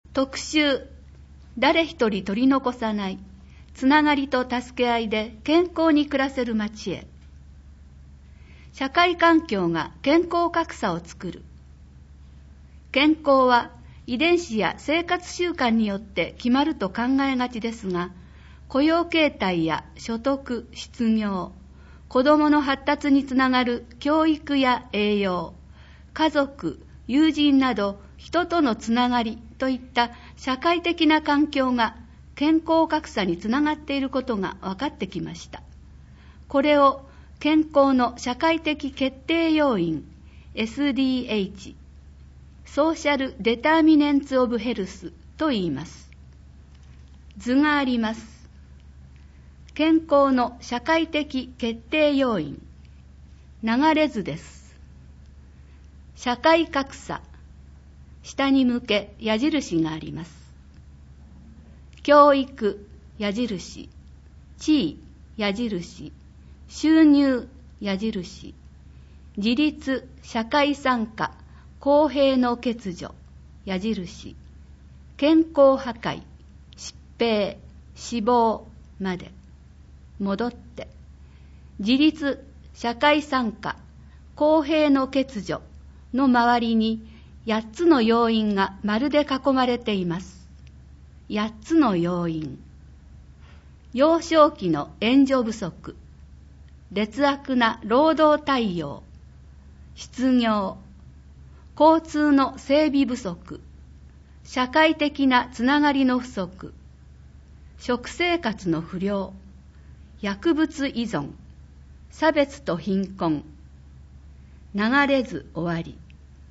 特集、誰一人取り残さない、つながりと助け合いで健康に暮らせる街へ。社会環境が健康格差を作る。健康は遺伝子や生活習慣によって決まると考えがちですが、雇用形態や所得、失業、子どもの発達につながる教育や栄養、家族、友人など人とのつながりといった社会的な環境が健康格差につながっていることが分かってきました。これを健康の社会的決定要因 SDH、ソーシャルデターミネンツオブヘルスと言います。図があります。健康の社会的決定要因、流れ図です。社会格差、下に向け矢印があります。教育、矢印、地位、矢印、収入、矢印、自立、社会参加、公平の欠如、矢印、健康破壊、疾病、死亡まで戻って、自立、社会参加、公平の欠如の周りに8つの要因が丸で囲まれています。8つの要因。幼少期の援助不足、劣悪な労働対応、失業、交通の整備不足、社会的なつながりの不足、食生活の不良、薬物依存、差別と貧困。流れず終わり。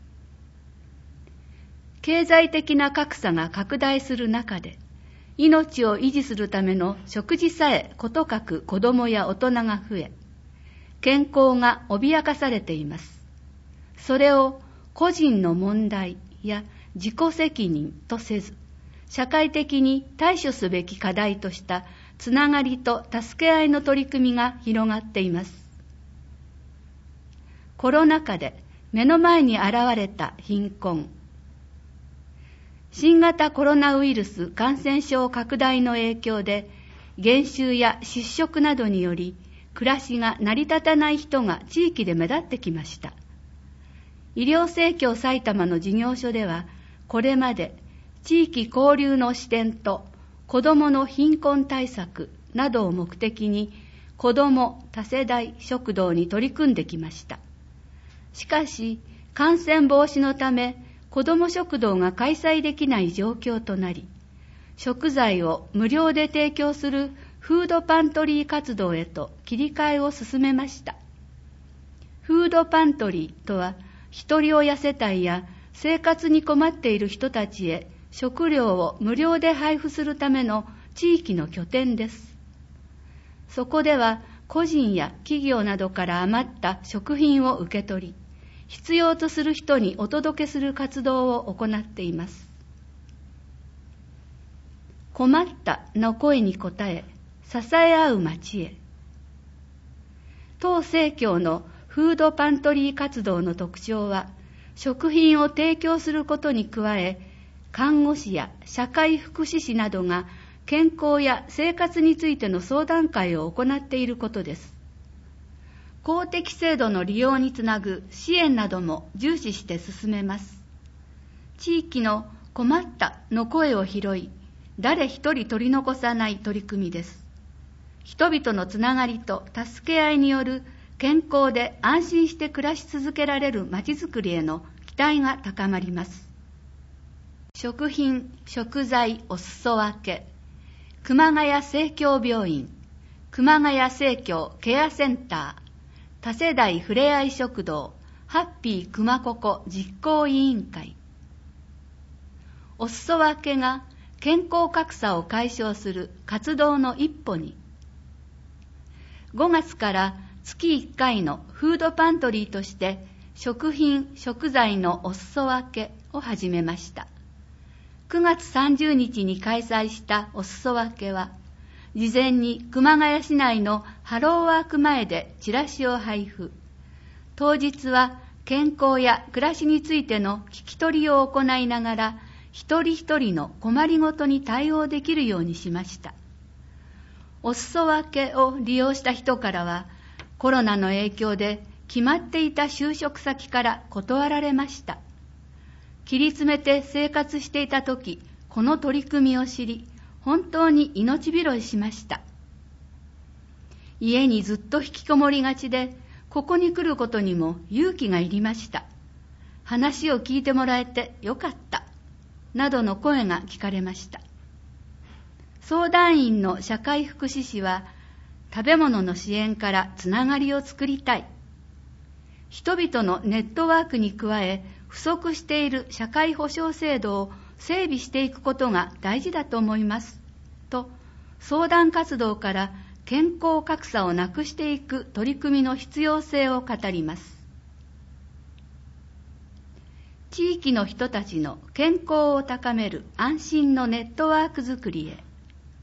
経済的な格差が拡大する中で、命を維持するための食事さえことかく子どもや大人が増え、健康が脅かされています。それを個人の問題や自己責任とせず、社会的に対処すべき課題としたつながりと助け合いの取り組みが広がっています。コロナ禍で目の前に現れた貧困。新型コロナウイルス感染症拡大の影響で、減収や失職などにより、暮らしが成り立たない人が地域で目立ってきました。医療生協埼玉の事業所では、これまで地域交流の視点と子どもの貧困対策などを目的に、子ども多世代食堂に取り組んできました。しかし、感染防止のため、子ども食堂が開催できない状況となり、食材を無料で提供するフードパントリー活動へと切り替えを進めました。フードパントリーとは、ひとり親世帯や生活に困っている人たちへ食料を無料で配布するための地域の拠点です。そこでは個人や企業などから余った食品を受け取り、必要とする人にお届けする活動を行っています。困ったの声に応え、支え合う町へ。当生協のフードパントリー活動の特徴は、食品を提供することに加え、看護師や社会福祉士などが健康や生活についての相談会を行っていることです。公的制度の利用につなぐ支援なども重視して進めます。地域の困ったの声を拾い、誰一人取り残さない取り組みです。人々のつながりと助け合いによる健康で安心して暮らし続けられるまちづくりへの期待が高まります。食品・食材お裾分け、熊谷生協病院、熊谷生協ケアセンター、多世代ふれあい食堂、ハッピー熊ここ実行委員会。お裾分けが健康格差を解消する活動の一歩に、5月から月1回のフードパントリーとして食品・食材のお裾分けを始めました。9月30日に開催したお裾分けは、事前に熊谷市内のハローワーク前でチラシを配布。当日は健康や暮らしについての聞き取りを行いながら、 一人一人の困りごとに対応できるようにしました。お裾分けを利用した人からは、コロナの影響で決まっていた就職先から断られました。切り詰めて生活していたとき、この取り組みを知り、本当に命拾いしました。家にずっと引きこもりがちで、ここに来ることにも勇気がいりました。話を聞いてもらえてよかった、などの声が聞かれました。相談員の社会福祉士は、食べ物の支援からつながりを作りたい。人々のネットワークに加え、不足している社会保障制度を整備していくことが大事だと思います。と、相談活動から健康格差をなくしていく取り組みの必要性を語ります。地域の人たちの健康を高める安心のネットワークづくりへ。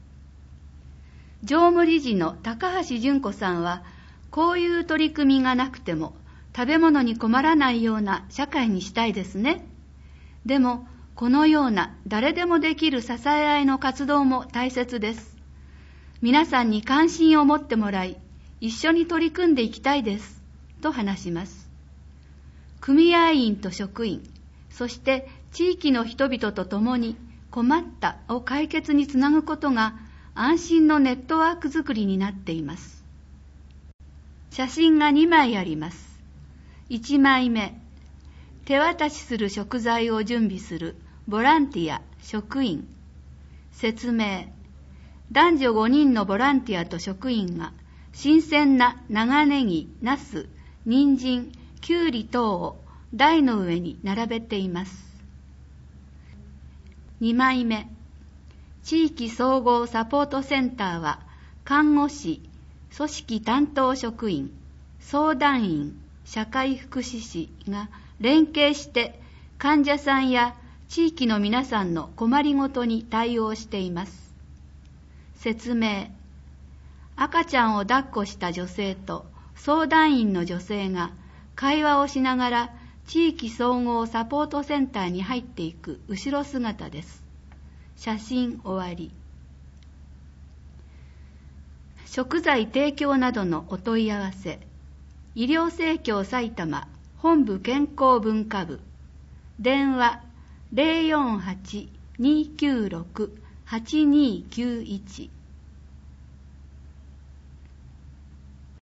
常務理事の高橋純子さんは、こういう取り組みがなくても食べ物に困らないような社会にしたいですね。でも、このような誰でもできる支え合いの活動も大切です。皆さんに関心を持ってもらい、一緒に取り組んでいきたいです、と話します。組合員と職員、そして地域の人々と共に困ったを解決につなぐことが安心のネットワークづくりになっています。写真が2枚あります。1枚目、手渡しする食材を準備するボランティア、職員。説明、男女5人のボランティアと職員が新鮮な長ネギ、ナス、人参、キュウリ等を台の上に並べています。2枚目、地域総合サポートセンターは看護師、組織担当職員、相談員、社会福祉士が連携して患者さんや地域の皆さんの困りごとに対応しています。説明、赤ちゃんを抱っこした女性と相談員の女性が会話をしながら地域総合サポートセンターに入っていく後ろ姿です。写真終わり。食材提供などのお問い合わせ、医療生協埼玉本部健康文化部、電話 048-296-8291